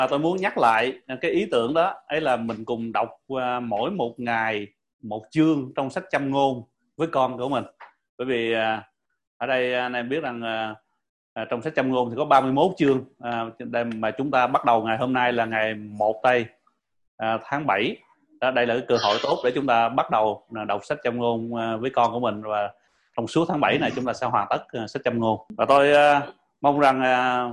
Tôi muốn nhắc lại cái ý tưởng đó ấy là mình cùng đọc mỗi một ngày một chương trong sách Châm Ngôn với con của mình. Bởi vì ở đây anh em biết rằng trong sách Châm Ngôn thì có 31 chương, mà chúng ta bắt đầu ngày hôm nay là ngày 1 tây tháng 7. Đây là cái cơ hội tốt để chúng ta bắt đầu đọc sách Châm Ngôn với con của mình, và trong suốt tháng 7 này chúng ta sẽ hoàn tất sách Châm Ngôn. Và tôi mong rằng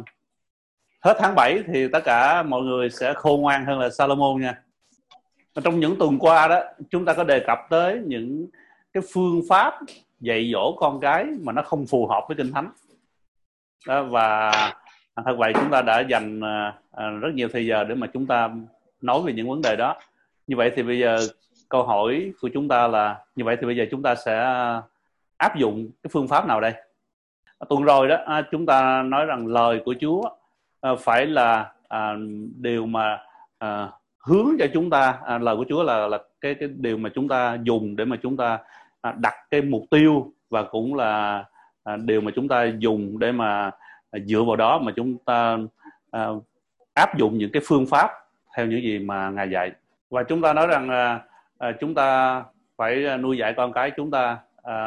hết tháng 7 thì tất cả mọi người sẽ khôn ngoan hơn là Salomon nha. Trong những tuần qua đó, chúng ta có đề cập tới những cái phương pháp dạy dỗ con cái mà nó không phù hợp với Kinh Thánh đó, và thật vậy chúng ta đã dành rất nhiều thời giờ để mà chúng ta nói về những vấn đề đó. Như vậy thì bây giờ câu hỏi của chúng ta là như vậy thì bây giờ chúng ta sẽ áp dụng cái phương pháp nào đây? Tuần rồi đó chúng ta nói rằng lời của Chúa phải là điều mà hướng cho chúng ta, lời của Chúa là cái điều mà chúng ta dùng để mà chúng ta đặt cái mục tiêu, và cũng là điều mà chúng ta dùng để mà dựa vào đó mà chúng ta áp dụng những cái phương pháp theo những gì mà Ngài dạy. Và chúng ta nói rằng chúng ta phải nuôi dạy con cái chúng ta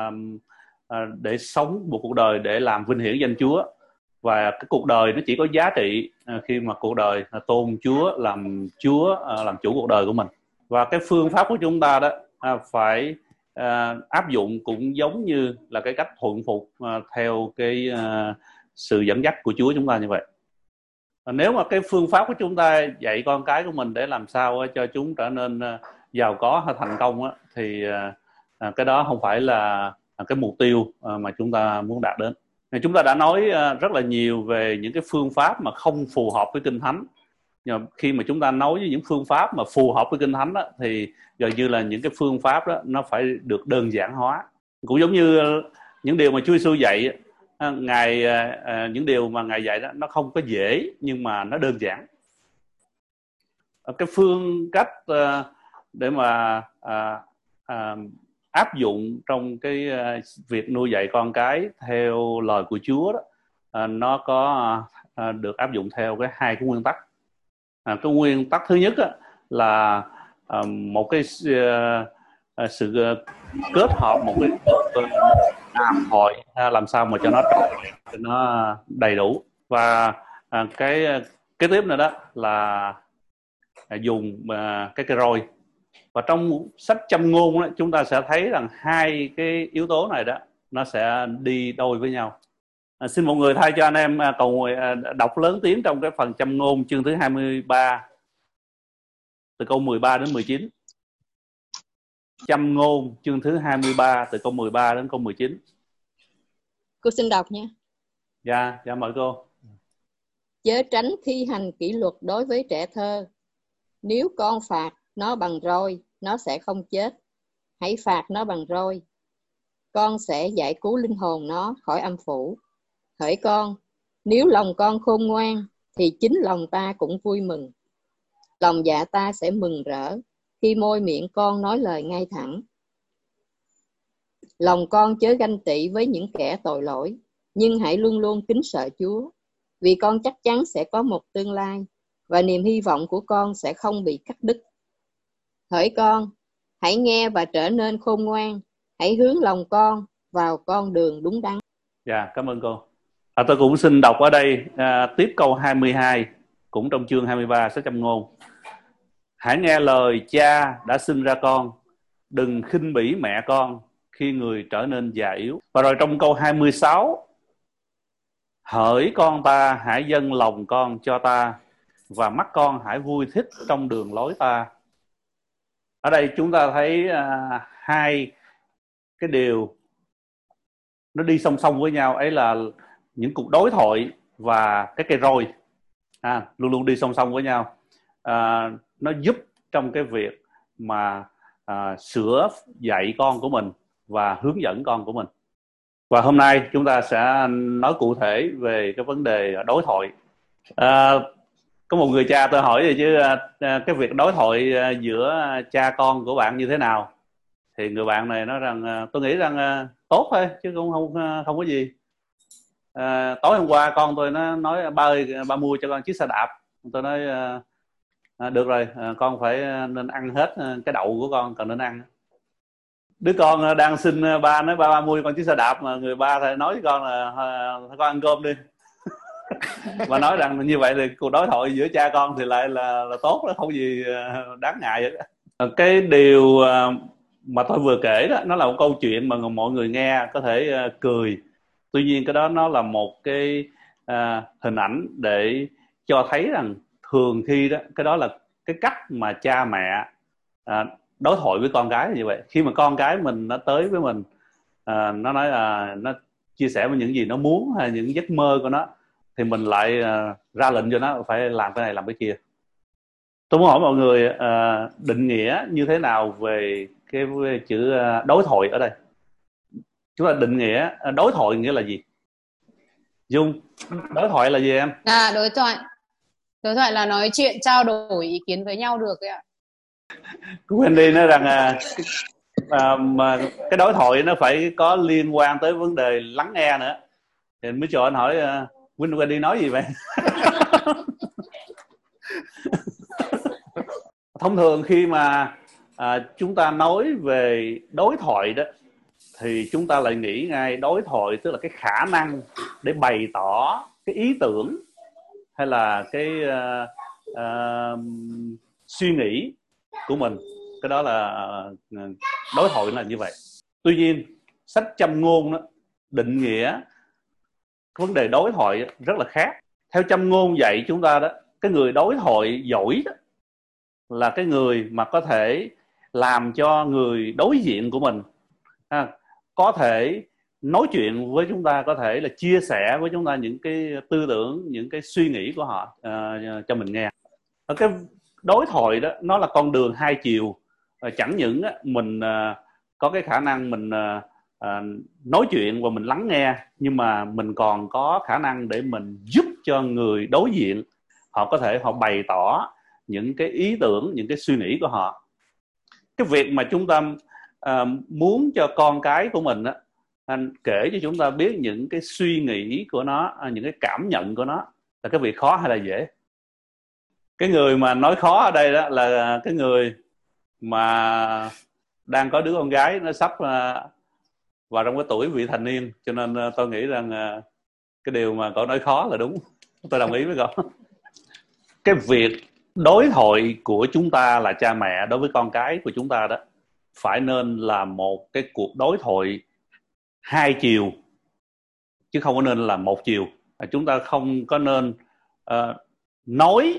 để sống một cuộc đời để làm vinh hiển danh Chúa. Và cái cuộc đời nó chỉ có giá trị khi mà cuộc đời tôn Chúa làm chủ cuộc đời của mình. Và cái phương pháp của chúng ta đó phải áp dụng cũng giống như là cái cách thuận phục theo cái sự dẫn dắt của Chúa chúng ta như vậy. Nếu mà cái phương pháp của chúng ta dạy con cái của mình để làm sao cho chúng trở nên giàu có hay thành công thì cái đó không phải là cái mục tiêu mà chúng ta muốn đạt đến. Chúng ta đã nói rất là nhiều về những cái phương pháp mà không phù hợp với Kinh Thánh. Nhưng mà khi mà chúng ta nói với những phương pháp mà phù hợp với Kinh Thánh đó, thì gần như là những cái phương pháp đó nó phải được đơn giản hóa. Cũng giống như những điều mà Chúa Giêsu dạy, những điều mà Ngài dạy đó nó không có dễ nhưng mà nó đơn giản. Cái phương cách để mà áp dụng trong cái việc nuôi dạy con cái theo lời của Chúa đó, nó có được áp dụng theo hai cái nguyên tắc. Cái nguyên tắc thứ nhất là một cái sự kết hợp, một cái hàm hội làm sao mà cho nó trọn, nó đầy đủ. Và cái kế tiếp nữa đó là dùng cái roi. Và trong sách Châm Ngôn đó, chúng ta sẽ thấy rằng hai cái yếu tố này đó nó sẽ đi đôi với nhau. Xin mọi người thay cho anh em đọc lớn tiếng trong cái phần Châm Ngôn chương thứ 23 từ câu 13 đến 19. Châm Ngôn chương thứ 23 từ câu 13 đến câu 19. Cô xin đọc nha. Dạ mời cô. Chớ tránh thi hành kỷ luật đối với trẻ thơ. Nếu con phạt nó bằng roi, nó sẽ không chết. Hãy phạt nó bằng roi. Con sẽ giải cứu linh hồn nó khỏi âm phủ. Hỡi con, nếu lòng con khôn ngoan, thì chính lòng ta cũng vui mừng. Lòng dạ ta sẽ mừng rỡ khi môi miệng con nói lời ngay thẳng. Lòng con chớ ganh tị với những kẻ tội lỗi, nhưng hãy luôn luôn kính sợ Chúa, vì con chắc chắn sẽ có một tương lai, và niềm hy vọng của con sẽ không bị cắt đứt. Hỡi con, hãy nghe và trở nên khôn ngoan, hãy hướng lòng con vào con đường đúng đắn. Dạ, cảm ơn cô. Tôi cũng xin đọc ở đây tiếp câu 22, cũng trong chương 23 sách Châm Ngôn. Hãy nghe lời cha đã sinh ra con, đừng khinh bỉ mẹ con khi người trở nên già yếu. Và rồi trong câu 26, hỡi con ta, hãy dâng lòng con cho ta, và mắt con hãy vui thích trong đường lối ta. Ở đây chúng ta thấy hai cái điều nó đi song song với nhau, ấy là những cuộc đối thoại và cái cây roi luôn luôn đi song song với nhau. Nó giúp trong cái việc mà sửa dạy con của mình và hướng dẫn con của mình. Và hôm nay chúng ta sẽ nói cụ thể về cái vấn đề đối thoại. Có một người cha tôi hỏi vậy chứ cái việc đối thoại giữa cha con của bạn như thế nào? Thì người bạn này nói rằng tôi nghĩ rằng tốt thôi chứ cũng không có gì. Tối hôm qua con tôi nó nói ba ơi, ba mua cho con chiếc xe đạp. Tôi nói được rồi, con phải nên ăn hết cái đậu của con cần nên ăn. Đứa con đang xin ba, nói ba mua con chiếc xe đạp, mà người ba thì nói với con là con ăn cơm đi. Và nói rằng như vậy thì cuộc đối thoại giữa cha con thì lại là tốt đó, không gì đáng ngại hết. Cái điều mà tôi vừa kể đó, nó là một câu chuyện mà mọi người nghe có thể cười. Tuy nhiên cái đó nó là một cái hình ảnh để cho thấy rằng thường khi đó, cái đó là cái cách mà cha mẹ đối thoại với con cái như vậy. Khi mà con cái mình nó tới với mình, nó nói nó chia sẻ với những gì nó muốn hay những giấc mơ của nó, thì mình lại ra lệnh cho nó phải làm cái này làm cái kia. Tôi muốn hỏi mọi người định nghĩa như thế nào về cái chữ đối thoại ở đây. Chúng ta định nghĩa đối thoại nghĩa là gì? Dung, đối thoại là gì em? Đối thoại là nói chuyện, trao đổi ý kiến với nhau được ấy ạ. Wendy nói rằng mà cái đối thoại nó phải có liên quan tới vấn đề lắng nghe nữa. Thì mới cho anh hỏi Wendy nói gì vậy? Thông thường khi mà chúng ta nói về đối thoại đó, thì chúng ta lại nghĩ ngay đối thoại tức là cái khả năng để bày tỏ cái ý tưởng hay là cái suy nghĩ của mình. Cái đó là đối thoại là như vậy. Tuy nhiên sách Châm Ngôn đó, định nghĩa vấn đề đối thoại rất là khác. Theo Châm Ngôn dạy chúng ta đó, cái người đối thoại giỏi đó là cái người mà có thể làm cho người đối diện của mình có thể nói chuyện với chúng ta, có thể là chia sẻ với chúng ta những cái tư tưởng, những cái suy nghĩ của họ cho mình nghe. Cái đối thoại đó nó là con đường hai chiều. Chẳng những mình có cái khả năng mình nói chuyện và mình lắng nghe, nhưng mà mình còn có khả năng để mình giúp cho người đối diện họ có thể họ bày tỏ những cái ý tưởng, những cái suy nghĩ của họ. Cái việc mà chúng ta muốn cho con cái của mình kể cho chúng ta biết những cái suy nghĩ của nó, những cái cảm nhận của nó, là cái việc khó hay là dễ? Cái người mà nói khó ở đây đó là cái người mà đang có đứa con gái nó sắp vào trong cái tuổi vị thành niên. Cho nên tôi nghĩ rằng cái điều mà cậu nói khó là đúng. Tôi đồng ý với cậu. Cái việc đối thoại của chúng ta là cha mẹ đối với con cái của chúng ta đó phải nên là một cái cuộc đối thoại hai chiều, chứ không có nên là một chiều. Chúng ta không có nên nói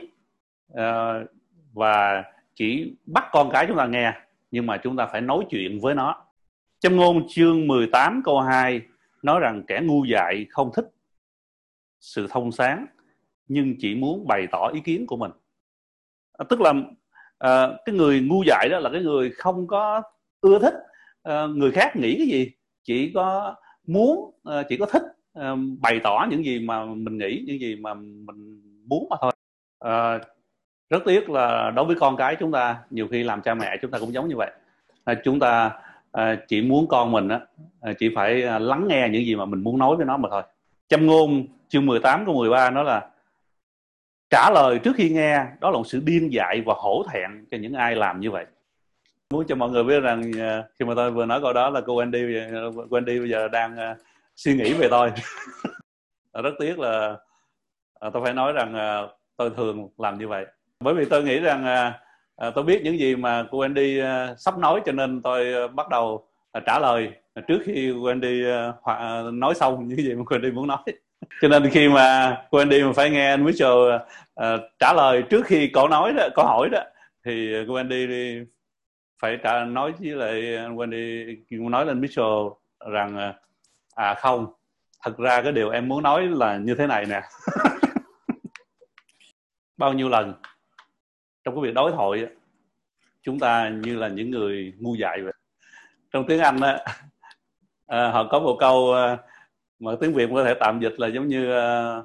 và chỉ bắt con cái chúng ta nghe, nhưng mà chúng ta phải nói chuyện với nó. Châm Ngôn chương 18 câu 2 nói rằng kẻ ngu dại không thích sự thông sáng, nhưng chỉ muốn bày tỏ ý kiến của mình. Tức là cái người ngu dại đó là cái người không có ưa thích người khác nghĩ cái gì, chỉ có muốn, chỉ có thích bày tỏ những gì mà mình nghĩ, những gì mà mình muốn mà thôi. Rất tiếc là đối với con cái chúng ta, nhiều khi làm cha mẹ chúng ta cũng giống như vậy. Chúng ta chỉ muốn con mình chỉ phải lắng nghe những gì mà mình muốn nói với nó mà thôi. Châm Ngôn chương 18 câu 13 nói là trả lời trước khi nghe đó là một sự điên dại và hổ thẹn cho những ai làm như vậy. Muốn cho mọi người biết rằng khi mà tôi vừa nói câu đó là cô Wendy bây giờ đang suy nghĩ về tôi. Rất tiếc là tôi phải nói rằng tôi thường làm như vậy. Bởi vì tôi nghĩ rằng tôi biết những gì mà cô Wendy sắp nói, cho nên tôi bắt đầu trả lời trước khi Wendy nói xong những gì mà cô Wendy muốn nói. Cho nên khi mà cô Wendy mà phải nghe anh Mitchell trả lời trước khi câu hỏi đó, thì cô Wendy phải nói với lại anh Wendy, nói lên Mitchell rằng không, thật ra cái điều em muốn nói là như thế này nè. Bao nhiêu lần trong cái việc đối thoại chúng ta như là những người ngu dại vậy. Trong tiếng Anh á, họ có một câu mà tiếng Việt có thể tạm dịch là giống như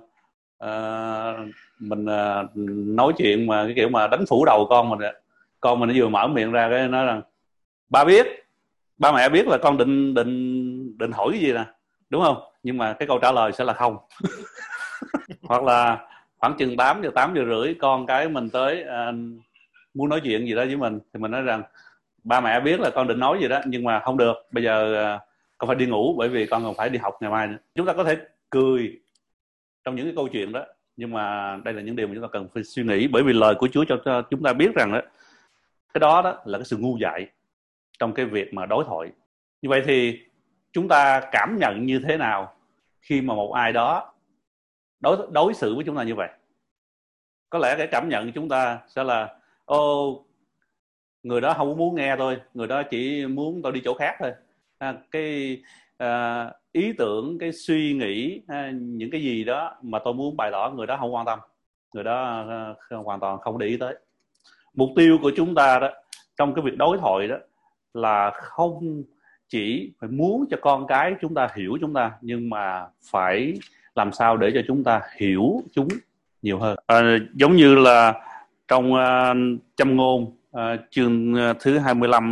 mình nói chuyện mà cái kiểu mà đánh phủ đầu con mình. Con mình nó vừa mở miệng ra cái nói rằng ba mẹ biết là con định hỏi cái gì nè, đúng không? Nhưng mà cái câu trả lời sẽ là không. Hoặc là khoảng chừng 8 giờ rưỡi con cái mình tới muốn nói chuyện gì đó với mình, thì mình nói rằng ba mẹ biết là con định nói gì đó, nhưng mà không được, bây giờ con phải đi ngủ bởi vì con còn phải đi học ngày mai nữa. Chúng ta có thể cười trong những cái câu chuyện đó, nhưng mà đây là những điều mà chúng ta cần phải suy nghĩ, bởi vì lời của Chúa cho chúng ta biết rằng đó, cái đó là cái sự ngu dại trong cái việc mà đối thoại. Như vậy thì chúng ta cảm nhận như thế nào khi mà một ai đó đối xử với chúng ta như vậy? Có lẽ cái cảm nhận chúng ta sẽ là người đó không muốn nghe tôi, người đó chỉ muốn tôi đi chỗ khác thôi. Cái ý tưởng, cái suy nghĩ, những cái gì đó mà tôi muốn bày tỏ, người đó không quan tâm, người đó hoàn toàn không để ý tới. Mục tiêu của chúng ta đó trong cái việc đối thoại đó là không chỉ phải muốn cho con cái chúng ta hiểu chúng ta, nhưng mà phải làm sao để cho chúng ta hiểu chúng nhiều hơn. Giống như là trong Châm Ngôn chương thứ 25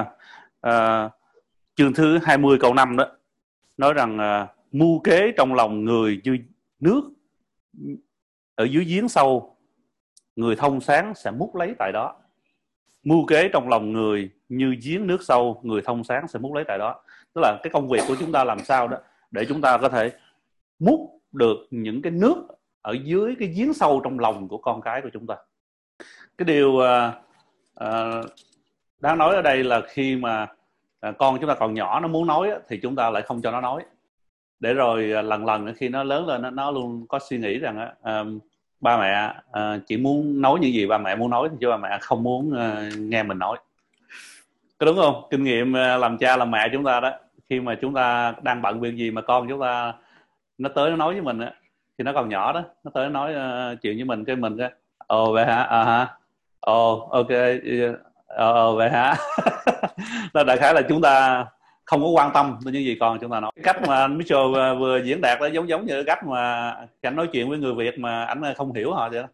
chương thứ 20 câu 5 đó nói rằng mưu kế trong lòng người như nước ở dưới giếng sâu, người thông sáng sẽ múc lấy tại đó. Mưu kế trong lòng người như giếng nước sâu, người thông sáng sẽ múc lấy tại đó. Tức là cái công việc của chúng ta làm sao đó để chúng ta có thể múc được những cái nước ở dưới cái giếng sâu trong lòng của con cái của chúng ta. Cái điều đáng nói ở đây là khi mà con chúng ta còn nhỏ, nó muốn nói thì chúng ta lại không cho nó nói, để rồi lần khi nó lớn lên nó luôn có suy nghĩ rằng ba mẹ chỉ muốn nói những gì ba mẹ muốn nói, chứ ba mẹ không muốn nghe mình nói. Có đúng không? Kinh nghiệm làm cha làm mẹ chúng ta đó, khi mà chúng ta đang bận việc gì mà con chúng ta nó tới nó nói với mình á, khi nó còn nhỏ đó, nó tới nói chuyện với mình, cái mình cái vậy hả, hả, ok, vậy hả. Là đại khái là chúng ta không có quan tâm đến những gì con chúng ta nói. Cái cách mà anh Mitchell vừa diễn đạt đó giống như cái cách mà anh nói chuyện với người Việt mà anh không hiểu họ vậy đó.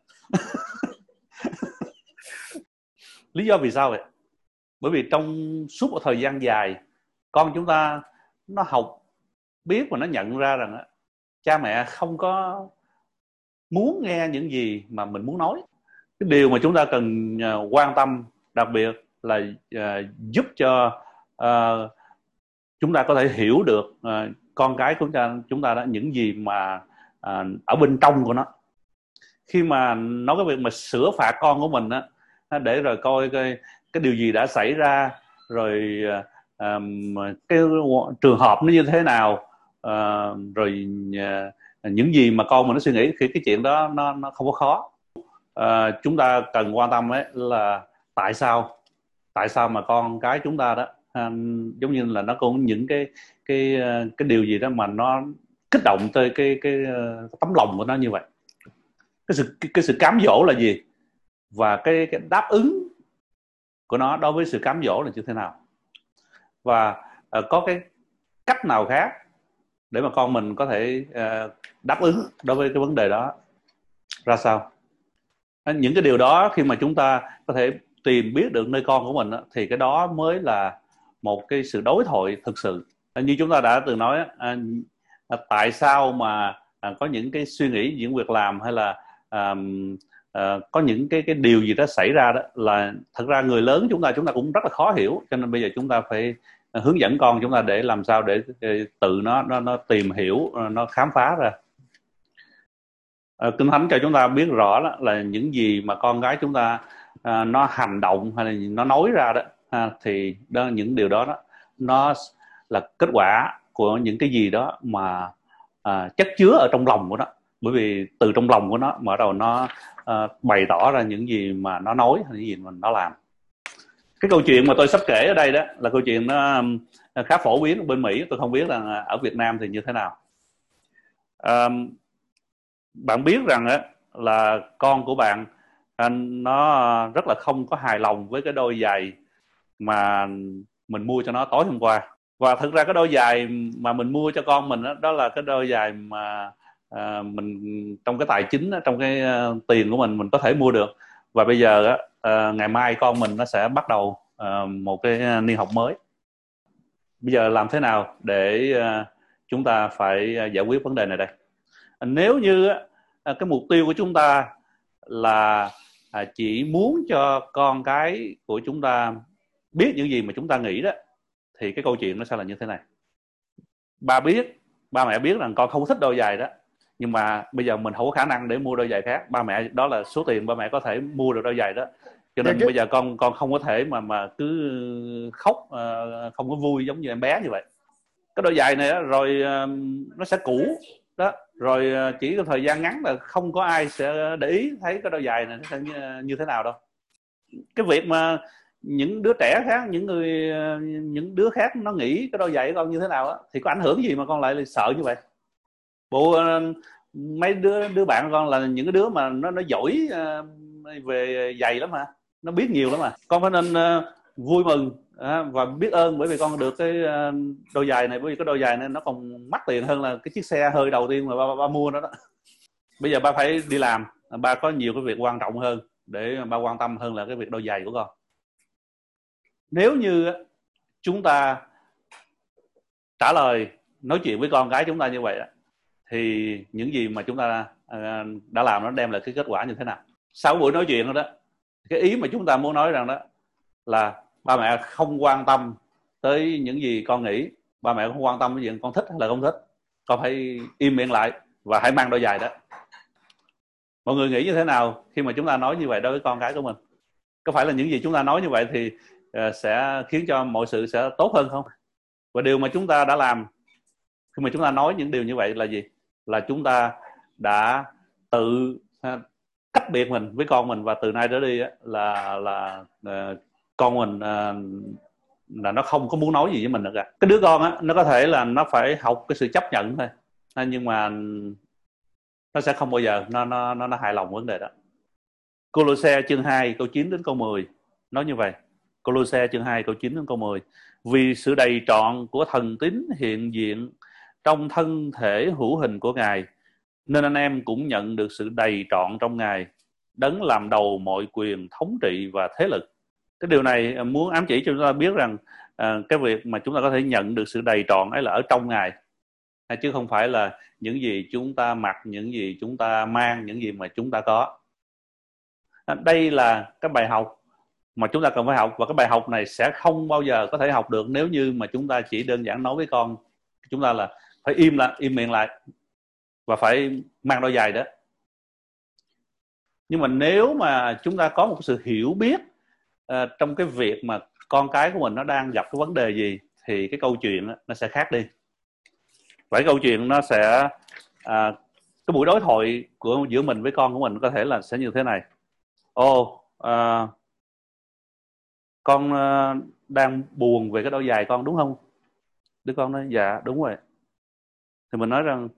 Lý do vì sao vậy? Bởi vì trong suốt một thời gian dài, con chúng ta nó học biết và nó nhận ra rằng cha mẹ không có muốn nghe những gì mà mình muốn nói. Cái điều mà chúng ta cần quan tâm đặc biệt là giúp cho chúng ta có thể hiểu được con cái của chúng ta đó, những gì mà ở bên trong của nó. Khi mà nói cái việc mà sửa phạt con của mình á, để rồi coi cái điều gì đã xảy ra, rồi cái trường hợp nó như thế nào, rồi những gì mà con mình nó suy nghĩ, thì cái chuyện đó nó không có khó. Chúng ta cần quan tâm ấy là tại sao mà con cái chúng ta đó giống như là nó có những cái điều gì đó mà nó kích động tới cái tấm lòng của nó như vậy. Cái sự cám dỗ là gì, và cái đáp ứng của nó đối với sự cám dỗ là như thế nào, và có cái cách nào khác để mà con mình có thể đáp ứng đối với cái vấn đề đó ra sao. Những cái điều đó khi mà chúng ta có thể tìm biết được nơi con của mình đó, thì cái đó mới là một cái sự đối thoại thực sự. Như chúng ta đã từng nói, tại sao mà có những cái suy nghĩ, những việc làm, hay là có những cái điều gì đó xảy ra đó, là thật ra người lớn chúng ta cũng rất là khó hiểu. Cho nên bây giờ chúng ta phải hướng dẫn con chúng ta để làm sao để tự nó tìm hiểu, nó khám phá ra. Kinh Thánh cho chúng ta biết rõ đó, là những gì mà con gái chúng ta nó hành động hay là nó nói ra đó, thì những điều đó nó là kết quả của những cái gì đó mà chất chứa ở trong lòng của nó. Bởi vì từ trong lòng của nó mở đầu nó bày tỏ ra những gì mà nó nói hay những gì mà nó làm. Cái câu chuyện mà tôi sắp kể ở đây đó là câu chuyện nó khá phổ biến ở bên Mỹ. Tôi không biết là ở Việt Nam thì như thế nào. Bạn biết rằng là con của bạn nó rất là không có hài lòng với cái đôi giày mà mình mua cho nó tối hôm qua. Và thực ra cái đôi giày mà mình mua cho con mình đó là cái đôi giày mà mình trong cái tài chính, trong cái tiền của mình có thể mua được. Và bây giờ ngày mai con mình nó sẽ bắt đầu một cái niên học mới. Bây giờ làm thế nào để chúng ta phải giải quyết vấn đề này đây? Nếu như cái mục tiêu của chúng ta là chỉ muốn cho con cái của chúng ta biết những gì mà chúng ta nghĩ đó, thì cái câu chuyện nó sẽ là như thế này. Ba mẹ biết rằng con không thích đôi giày đó, nhưng mà bây giờ mình không có khả năng để mua đôi giày khác. Ba mẹ, đó là số tiền ba mẹ có thể mua được đôi giày đó, cho nên bây giờ con không có thể mà cứ khóc, không có vui giống như em bé như vậy. Cái đôi giày này đó, rồi nó sẽ cũ đó, rồi chỉ có thời gian ngắn là không có ai sẽ để ý thấy cái đôi giày này nó sẽ như thế nào đâu. Cái việc mà những đứa trẻ khác, những đứa khác nó nghĩ cái đôi giày của con như thế nào đó, thì có ảnh hưởng gì mà con lại sợ như vậy? Bộ mấy đứa bạn của con là những cái đứa mà nó giỏi về giày lắm mà, nó biết nhiều lắm mà. Con phải nên vui mừng và biết ơn bởi vì con được cái đôi giày này, bởi vì cái đôi giày này nó còn mắc tiền hơn là cái chiếc xe hơi đầu tiên mà ba mua nó đó. Bây giờ ba phải đi làm, ba có nhiều cái việc quan trọng hơn để ba quan tâm hơn là cái việc đôi giày của con. Nếu như chúng ta trả lời nói chuyện với con cái chúng ta như vậy thì những gì mà chúng ta đã làm nó đem lại cái kết quả như thế nào? Sau buổi nói chuyện đó, cái ý mà chúng ta muốn nói rằng đó là ba mẹ không quan tâm tới những gì con nghĩ, ba mẹ không quan tâm tới chuyện con thích hay là không thích, con phải im miệng lại và hãy mang đôi giày đó. Mọi người nghĩ như thế nào khi mà chúng ta nói như vậy đối với con cái của mình? Có phải là những gì chúng ta nói như vậy thì sẽ khiến cho mọi sự sẽ tốt hơn không? Và điều mà chúng ta đã làm khi mà chúng ta nói những điều như vậy là gì? Là chúng ta đã tự cách biệt mình với con mình, và từ nay trở đi là con mình là nó không có muốn nói gì với mình nữa cả. Cái đứa con nó có thể là nó phải học cái sự chấp nhận thôi, nhưng mà nó sẽ không bao giờ nó hài lòng vấn đề đó. Cô-lô-se chương 2 câu 9 đến câu 10 nói như vậy. Cô-lô-se chương 2 câu 9 đến câu 10: vì sự đầy trọn của thần tín hiện diện trong thân thể hữu hình của Ngài, nên anh em cũng nhận được sự đầy trọn trong Ngài, đấng làm đầu mọi quyền, thống trị và thế lực. Cái điều này muốn ám chỉ cho chúng ta biết rằng cái việc mà chúng ta có thể nhận được sự đầy trọn ấy là ở trong Ngài, chứ không phải là những gì chúng ta mặc, những gì chúng ta mang, những gì mà chúng ta có. Đây là cái bài học mà chúng ta cần phải học, và cái bài học này sẽ không bao giờ có thể học được nếu như mà chúng ta chỉ đơn giản nói với con chúng ta là phải im miệng lại và phải mang đôi giày đó. Nhưng mà nếu mà chúng ta có một sự hiểu biết trong cái việc mà con cái của mình nó đang gặp cái vấn đề gì, thì cái câu chuyện nó sẽ khác đi. Vậy câu chuyện nó sẽ cái buổi đối thoại giữa mình với con của mình có thể là sẽ như thế này: con đang buồn về cái đôi giày con đúng không? Đứa con nói dạ đúng rồi. Thì mình nói rằng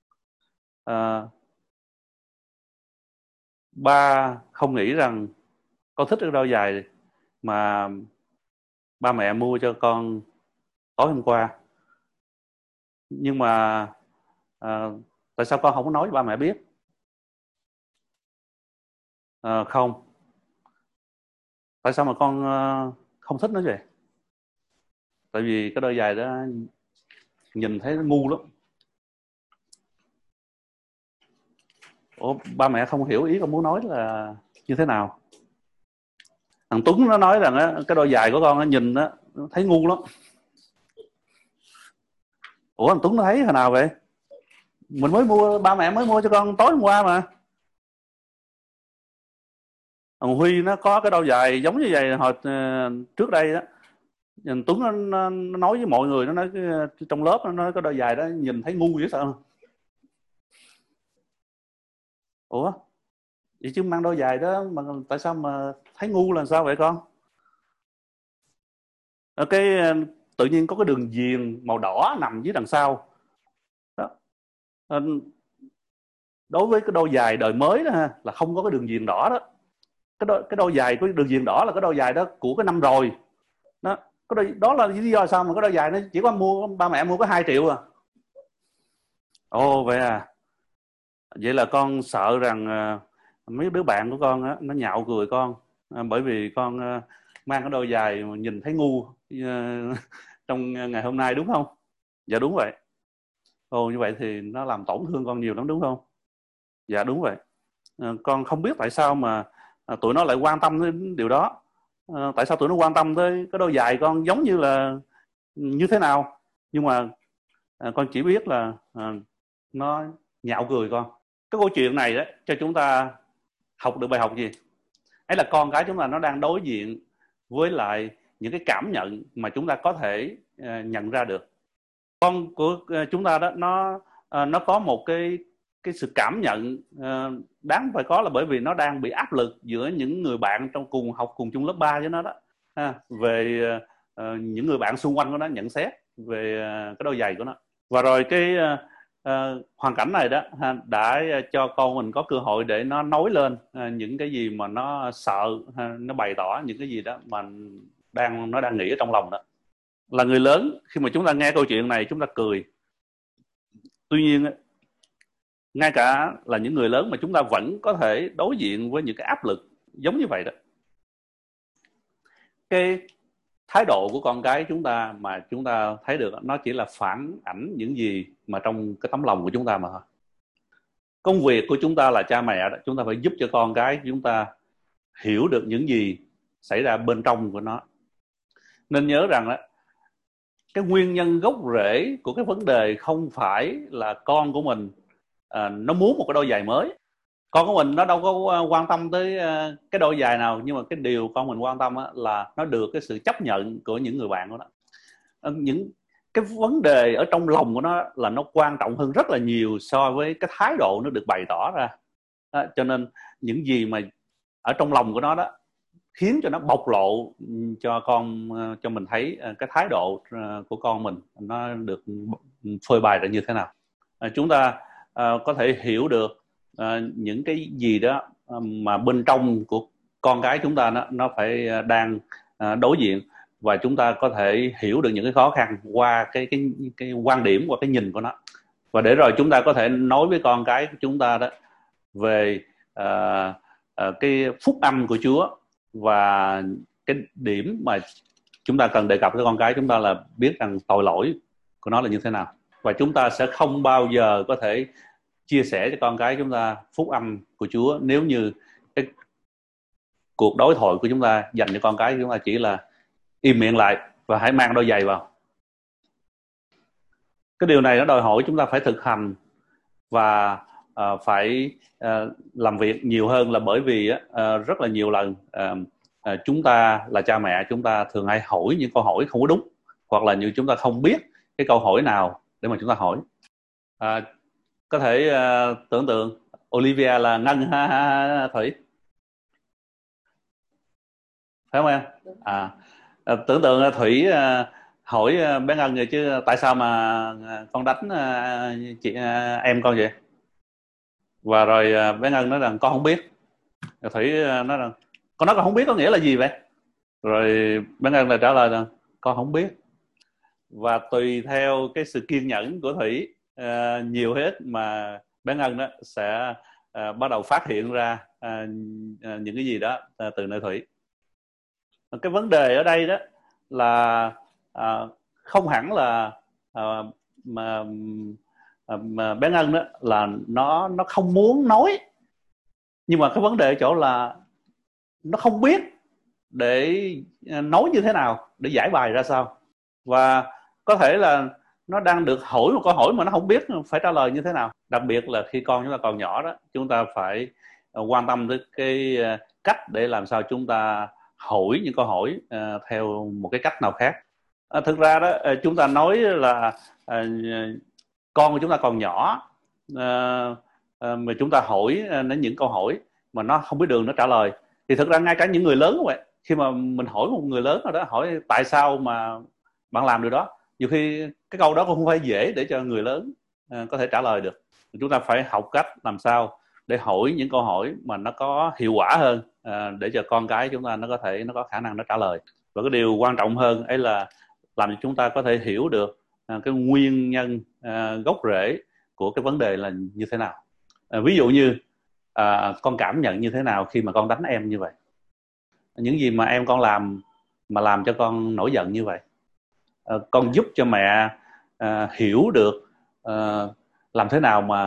ba không nghĩ rằng con thích cái đôi giày mà ba mẹ mua cho con tối hôm qua, nhưng mà tại sao con không có nói cho ba mẹ biết? Không. Tại sao mà con không thích nó vậy? Tại vì cái đôi giày đó nhìn thấy nó ngu lắm. Ủa, ba mẹ không hiểu ý con muốn nói là như thế nào? Thằng Tuấn nó nói rằng cái đôi giày của con nhìn nó thấy ngu lắm. Ủa, thằng Tuấn nó thấy hồi nào vậy? Mình mới mua, ba mẹ mới mua cho con tối hôm qua mà. Thằng Huy nó có cái đôi giày giống như vậy hồi trước đây đó. Thằng Tuấn nó nói với mọi người, nó nói trong lớp, nó nói cái đôi giày đó nhìn thấy ngu dễ sợ. Ủa, vậy chứ mang đôi giày đó mà tại sao mà thấy ngu là sao vậy con? Cái tự nhiên có cái đường viền màu đỏ nằm dưới đằng sau đó. Đối với cái đôi giày đời mới đó là không có cái đường viền đỏ đó. Cái đôi giày có đường viền đỏ là cái đôi giày đó của cái năm rồi đó. Đó là lý do sao mà cái đôi giày nó chỉ có ba mẹ mua có 2 triệu à? Ồ vậy à? Vậy là con sợ rằng mấy đứa bạn của con nó nhạo cười con bởi vì con mang cái đôi giày mà nhìn thấy ngu trong ngày hôm nay đúng không? Dạ đúng vậy. Ồ như vậy thì nó làm tổn thương con nhiều lắm đúng không? Dạ đúng vậy. Con không biết tại sao mà tụi nó lại quan tâm đến điều đó. Tại sao tụi nó quan tâm tới cái đôi giày con giống như là như thế nào. Nhưng mà con chỉ biết là nó nhạo cười con. Cái câu chuyện này đó cho chúng ta học được bài học gì? Ấy là con cái chúng ta nó đang đối diện với lại những cái cảm nhận mà chúng ta có thể nhận ra được. Con của chúng ta đó nó có một cái sự cảm nhận đáng phải có, là bởi vì nó đang bị áp lực giữa những người bạn trong cùng học cùng chung lớp 3 với nó đó, về những người bạn xung quanh của nó nhận xét về cái đôi giày của nó. Và rồi cái hoàn cảnh này đó đã cho con mình có cơ hội để nó nói lên những cái gì mà nó sợ, nó bày tỏ những cái gì đó mà nó đang nghĩ ở trong lòng đó. Là người lớn, khi mà chúng ta nghe câu chuyện này chúng ta cười. Tuy nhiên ngay cả là những người lớn mà chúng ta vẫn có thể đối diện với những cái áp lực giống như vậy đó. Cái thái độ của con cái chúng ta mà chúng ta thấy được, nó chỉ là phản ảnh những gì mà trong cái tấm lòng của chúng ta mà thôi. Công việc của chúng ta là cha mẹ đó, chúng ta phải giúp cho con cái chúng ta hiểu được những gì xảy ra bên trong của nó. Nên nhớ rằng đó, cái nguyên nhân gốc rễ của cái vấn đề không phải là con của mình nó muốn một cái đôi giày mới. Con của mình nó đâu có quan tâm tới cái đôi giày nào, nhưng mà cái điều con mình quan tâm là nó được cái sự chấp nhận của những người bạn của nó. Những cái vấn đề ở trong lòng của nó là nó quan trọng hơn rất là nhiều so với cái thái độ nó được bày tỏ ra. Cho nên những gì mà ở trong lòng của nó đó khiến cho nó bộc lộ cho mình thấy cái thái độ của con mình nó được phơi bày ra như thế nào. Chúng ta có thể hiểu được những cái gì đó mà bên trong của con cái chúng ta nó phải đang đối diện, và chúng ta có thể hiểu được những cái khó khăn qua cái quan điểm, qua cái nhìn của nó. Và để rồi chúng ta có thể nói với con cái của chúng ta đó về cái phúc âm của Chúa, và cái điểm mà chúng ta cần đề cập với con cái chúng ta là biết rằng tội lỗi của nó là như thế nào. Và chúng ta sẽ không bao giờ có thể chia sẻ cho con cái chúng ta phúc âm của Chúa nếu như cái cuộc đối thoại của chúng ta dành cho con cái chúng ta chỉ là im miệng lại và hãy mang đôi giày vào. Cái điều này nó đòi hỏi chúng ta phải thực hành và phải làm việc nhiều hơn, là bởi vì rất là nhiều lần chúng ta là cha mẹ, chúng ta thường hay hỏi những câu hỏi không có đúng, hoặc là như chúng ta không biết cái câu hỏi nào để mà chúng ta hỏi. Có thể tưởng tượng Olivia là Ngân ha Thủy, phải không em? Tưởng tượng Thủy hỏi bé Ngân vậy chứ tại sao mà con đánh chị em con vậy? Và rồi bé Ngân nói rằng con không biết. Rồi Thủy nói rằng con nói con không biết có nghĩa là gì vậy? Rồi bé Ngân lại trả lời rằng con không biết. Và tùy theo cái sự kiên nhẫn của Thủy nhiều hết mà bé Ngân đó sẽ bắt đầu phát hiện ra những cái gì đó từ nơi Thủy. Cái vấn đề ở đây đó là không hẳn là mà bé Ngân đó là nó không muốn nói, nhưng mà cái vấn đề ở chỗ là nó không biết để nói như thế nào, để giải bài ra sao. Và có thể là nó đang được hỏi một câu hỏi mà nó không biết phải trả lời như thế nào. Đặc biệt là khi con chúng ta còn nhỏ đó, chúng ta phải quan tâm tới cái cách để làm sao chúng ta hỏi những câu hỏi theo một cái cách nào khác. Thực ra đó chúng ta nói là con của chúng ta còn nhỏ mà chúng ta hỏi đến những câu hỏi mà nó không biết đường nó trả lời, thì thực ra ngay cả những người lớn cũng vậy. Khi mà mình hỏi một người lớn nào đó, hỏi tại sao mà bạn làm điều đó, nhiều khi cái câu đó cũng không phải dễ để cho người lớn có thể trả lời được. Chúng ta phải học cách làm sao để hỏi những câu hỏi mà nó có hiệu quả hơn, để cho con cái chúng ta nó có khả năng nó trả lời. Và cái điều quan trọng hơn ấy là làm cho chúng ta có thể hiểu được cái nguyên nhân gốc rễ của cái vấn đề là như thế nào. Ví dụ như con cảm nhận như thế nào khi mà con đánh em như vậy, những gì mà em con làm cho con nổi giận như vậy. Con giúp cho mẹ hiểu được làm thế nào mà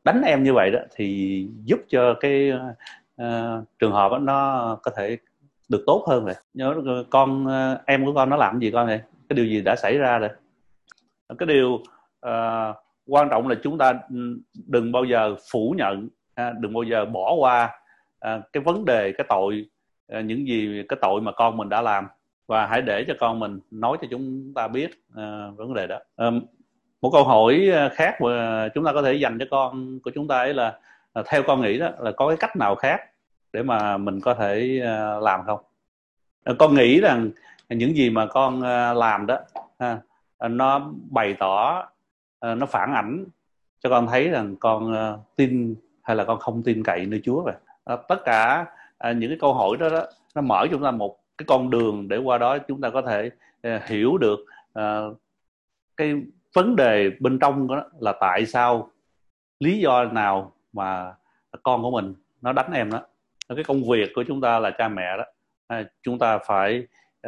đánh em như vậy đó thì giúp cho cái trường hợp đó nó có thể được tốt hơn rồi. Nhớ con em của con nó làm gì con này, cái điều gì đã xảy ra rồi. Cái điều quan trọng là chúng ta đừng bao giờ phủ nhận, đừng bao giờ bỏ qua cái vấn đề, cái tội, những gì cái tội mà con mình đã làm, và hãy để cho con mình nói cho chúng ta biết vấn đề đó. Một câu hỏi khác mà chúng ta có thể dành cho con của chúng ta ấy là theo con nghĩ đó là có cái cách nào khác để mà mình có thể làm không? Con nghĩ rằng những gì mà con làm đó nó bày tỏ, nó phản ảnh cho con thấy rằng con tin hay là con không tin cậy nơi Chúa vậy. Tất cả những cái câu hỏi đó, nó mở chúng ta một cái con đường để qua đó chúng ta có thể hiểu được cái vấn đề bên trong đó là tại sao, lý do nào mà con của mình nó đánh em đó. Cái công việc của chúng ta là cha mẹ đó, chúng ta phải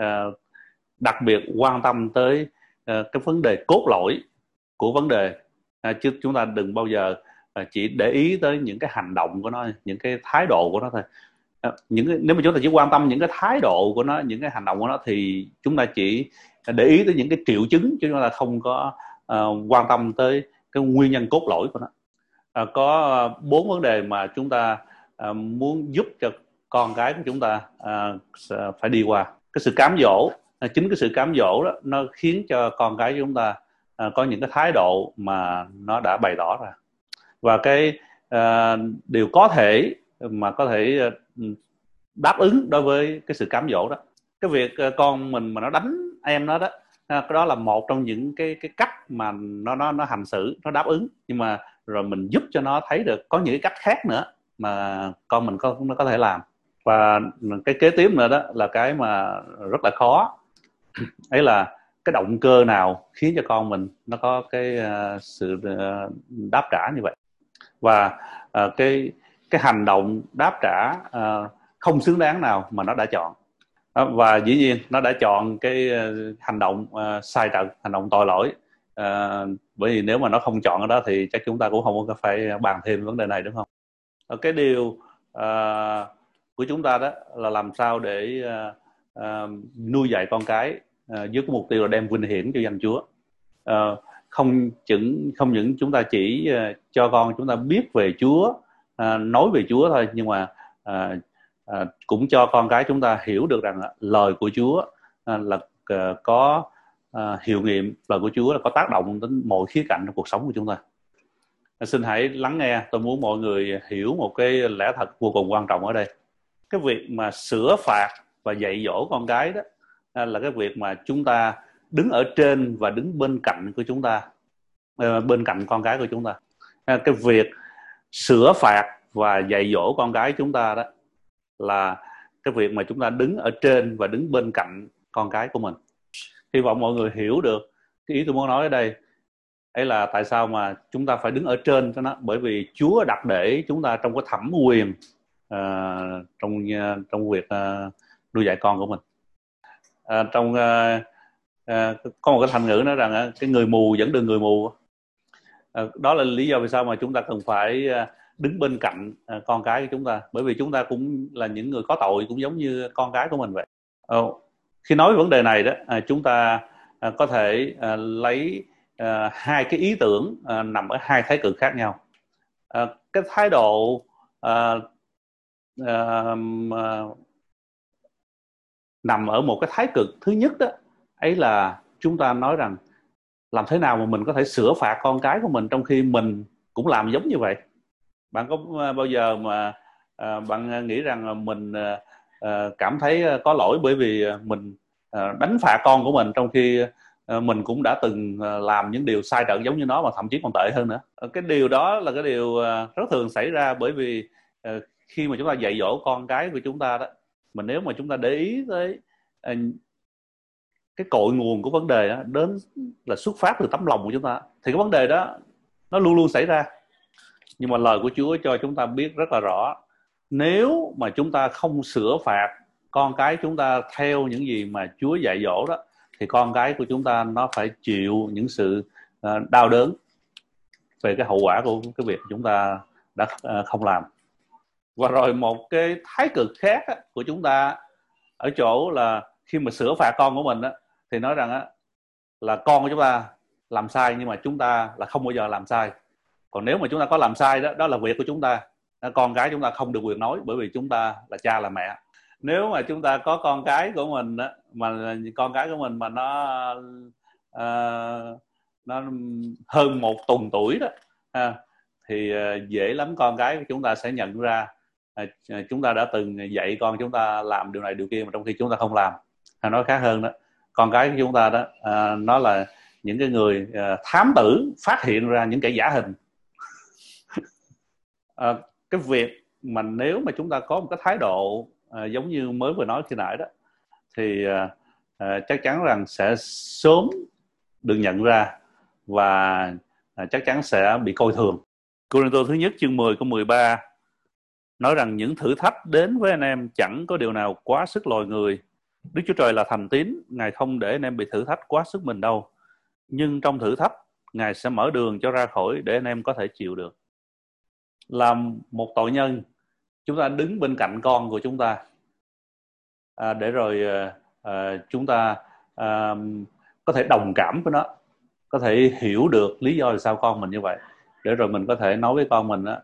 đặc biệt quan tâm tới cái vấn đề cốt lõi của vấn đề, chứ chúng ta đừng bao giờ chỉ để ý tới những cái hành động của nó, những cái thái độ của nó thôi. Nếu mà chúng ta chỉ quan tâm những cái thái độ của nó, những cái hành động của nó, thì chúng ta chỉ để ý tới những cái triệu chứng, chứ chúng ta không có quan tâm tới cái nguyên nhân cốt lõi của nó. Có 4 vấn đề mà chúng ta muốn giúp cho con cái của chúng ta phải đi qua. Cái sự cám dỗ, chính cái sự cám dỗ đó nó khiến cho con cái của chúng ta có những cái thái độ mà nó đã bày tỏ ra. Và cái điều có thể mà có thể đáp ứng đối với cái sự cám dỗ đó, cái việc con mình mà nó đánh em nó đó, cái đó là một trong những cái cách mà nó hành xử, nó đáp ứng. Nhưng mà rồi mình giúp cho nó thấy được có những cái cách khác nữa mà con mình nó có thể làm. Và cái kế tiếp nữa đó là cái mà rất là khó, ấy là cái động cơ nào khiến cho con mình nó có cái sự đáp trả như vậy, và cái hành động đáp trả không xứng đáng nào mà nó đã chọn. Và dĩ nhiên nó đã chọn cái hành động sai trật, hành động tội lỗi. Bởi vì nếu mà nó không chọn cái đó thì chắc chúng ta cũng không có phải bàn thêm vấn đề này, đúng không? Cái điều của chúng ta đó là làm sao để nuôi dạy con cái với cái mục tiêu là đem vinh hiển cho danh Chúa. Không những chúng ta chỉ cho con chúng ta biết về Chúa, nói về Chúa thôi, nhưng mà cũng cho con cái chúng ta hiểu được rằng lời của Chúa là có hiệu nghiệm, lời của Chúa là có tác động đến mọi khía cạnh trong cuộc sống của chúng ta. Xin hãy lắng nghe, tôi muốn mọi người hiểu một cái lẽ thật vô cùng quan trọng ở đây. Cái việc mà sửa phạt và dạy dỗ con cái đó là cái việc mà chúng ta đứng ở trên và đứng bên cạnh của chúng ta, bên cạnh con cái của chúng ta. Cái việc sửa phạt và dạy dỗ con cái chúng ta đó là cái việc mà chúng ta đứng ở trên và đứng bên cạnh con cái của mình. Hy vọng mọi người hiểu được cái ý tôi muốn nói ở đây ấy là tại sao mà chúng ta phải đứng ở trên cho nó. Bởi vì Chúa đặt để chúng ta trong cái thẩm quyền trong việc nuôi dạy con của mình. Có một cái thành ngữ nói rằng cái người mù dẫn đường người mù. Đó là lý do vì sao mà chúng ta cần phải đứng bên cạnh con cái của chúng ta. Bởi vì chúng ta cũng là những người có tội, cũng giống như con cái của mình vậy. Khi nói về vấn đề này đó, chúng ta có thể lấy hai cái ý tưởng nằm ở hai thái cực khác nhau. Cái thái độ nằm ở một cái thái cực thứ nhất đó, ấy là chúng ta nói rằng làm thế nào mà mình có thể sửa phạt con cái của mình trong khi mình cũng làm giống như vậy. Bạn có bao giờ mà bạn nghĩ rằng mình cảm thấy có lỗi bởi vì mình đánh phạt con của mình trong khi mình cũng đã từng làm những điều sai trật giống như nó, mà thậm chí còn tệ hơn nữa. Cái điều đó là cái điều rất thường xảy ra, bởi vì khi mà chúng ta dạy dỗ con cái của chúng ta đó, mà nếu mà chúng ta để ý tới cái cội nguồn của vấn đề đó, đến là xuất phát từ tấm lòng của chúng ta, thì cái vấn đề đó nó luôn luôn xảy ra. Nhưng mà lời của Chúa cho chúng ta biết rất là rõ, nếu mà chúng ta không sửa phạt con cái chúng ta theo những gì mà Chúa dạy dỗ đó, thì con cái của chúng ta nó phải chịu những sự đau đớn. về cái hậu quả của cái việc chúng ta đã không làm. Và rồi một cái thái cực khác của chúng ta ở chỗ là khi mà sửa phạt con của mình thì nói rằng là con của chúng ta làm sai, nhưng mà chúng ta là không bao giờ làm sai. Còn nếu mà chúng ta có làm sai đó là việc của chúng ta, con cái chúng ta không được quyền nói, bởi vì chúng ta là cha là mẹ. Nếu mà chúng ta có con cái của mình mà con cái của mình mà nó hơn 1 tuần tuổi đó thì dễ lắm con cái của chúng ta sẽ nhận ra chúng ta đã từng dạy con chúng ta làm điều này điều kia mà trong khi chúng ta không làm. Hay nói khác hơn đó, con cái của chúng ta đó nó là những cái người thám tử phát hiện ra những kẻ giả hình. Cái việc mà nếu mà chúng ta có một cái thái độ giống như mới vừa nói khi nãy đó thì chắc chắn rằng sẽ sớm được nhận ra và chắc chắn sẽ bị coi thường. Cô-rinh-tô thứ nhất chương 10 câu 13 nói rằng những thử thách đến với anh em chẳng có điều nào quá sức loài người. Đức Chúa Trời là thành tín, Ngài không để anh em bị thử thách quá sức mình đâu. Nhưng trong thử thách, Ngài sẽ mở đường cho ra khỏi để anh em có thể chịu được. Làm một tội nhân, chúng ta đứng bên cạnh con của chúng ta để rồi chúng ta có thể đồng cảm với nó, có thể hiểu được lý do là sao con mình như vậy, để rồi mình có thể nói với con mình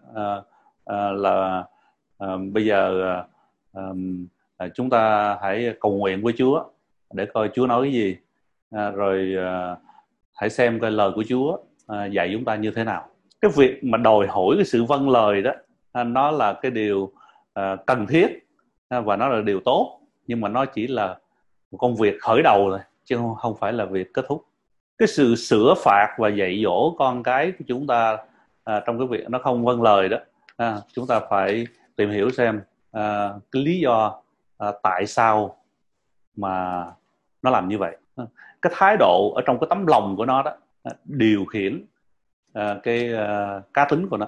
là bây giờ chúng ta hãy cầu nguyện với Chúa để coi Chúa nói cái gì, rồi hãy xem coi lời của Chúa dạy chúng ta như thế nào. Cái việc mà đòi hỏi cái sự vâng lời đó nó là cái điều cần thiết và nó là điều tốt, nhưng mà nó chỉ là một công việc khởi đầu thôi chứ không phải là việc kết thúc. Cái sự sửa phạt và dạy dỗ con cái của chúng ta trong cái việc nó không vâng lời đó, chúng ta phải tìm hiểu xem cái lý do tại sao mà nó làm như vậy. Cái thái độ ở trong cái tấm lòng của nó đó điều khiển cái cá tính của nó,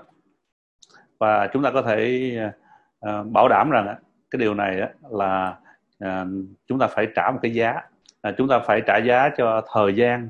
và chúng ta có thể bảo đảm rằng cái điều này là chúng ta phải trả một cái giá. Chúng ta phải trả giá cho thời gian,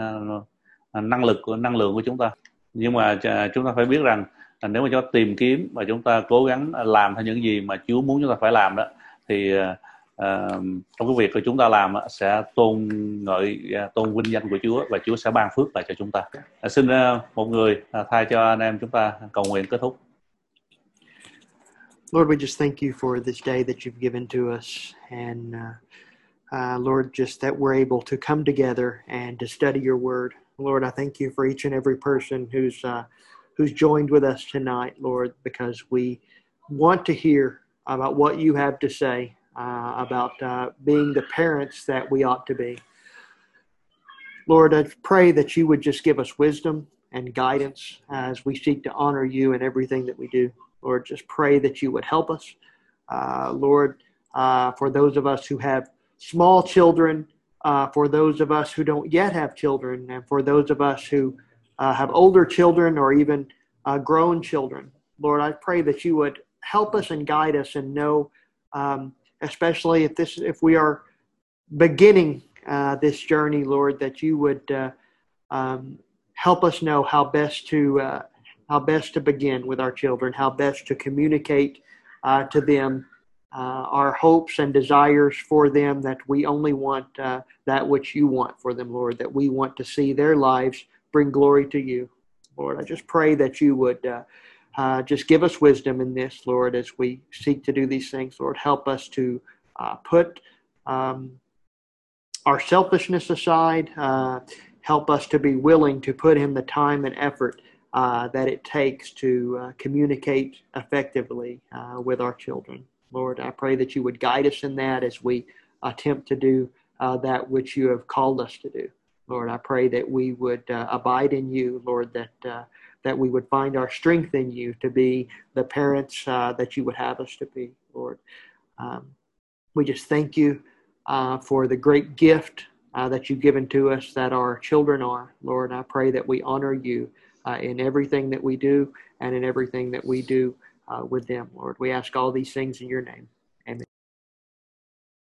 năng lượng của chúng ta. Nhưng mà chúng ta phải biết rằng nếu mà chúng ta tìm kiếm và chúng ta cố gắng làm theo những gì mà Chúa muốn chúng ta phải làm đó, thì trong cái việc của chúng ta làm sẽ tôn vinh danh của Chúa, và Chúa sẽ ban phước lại cho chúng ta. Xin một người thay cho anh em chúng ta cầu nguyện kết thúc. Lord, we just thank you for this day that you've given to us, and Lord, just that we're able to come together and to study your word. Lord, I thank you for each and every person who's joined with us tonight, Lord, because we want to hear about what you have to say about being the parents that we ought to be. Lord, I pray that you would just give us wisdom and guidance as we seek to honor you in everything that we do. Lord, just pray that you would help us. Lord, for those of us who have small children, for those of us who don't yet have children, and for those of us who have older children or even grown children, Lord, I pray that you would help us and guide us and know, especially if we are beginning this journey, Lord, that you would help us know how best to begin with our children, how best to communicate to them our hopes and desires for them, that we only want that which you want for them, Lord, that we want to see their lives bring glory to you. Lord, I just pray that you would just give us wisdom in this, Lord, as we seek to do these things. Lord, help us to put our selfishness aside. Help us to be willing to put in the time and effort that it takes to communicate effectively with our children. Lord, I pray that you would guide us in that as we attempt to do that which you have called us to do. Lord, I pray that we would abide in you, Lord, that we would find our strength in you to be the parents that you would have us to be, Lord. We just thank you for the great gift that you've given to us that our children are. Lord, I pray that we honor you in everything that we do and in everything that we do with them, Lord. We ask all these things in your name.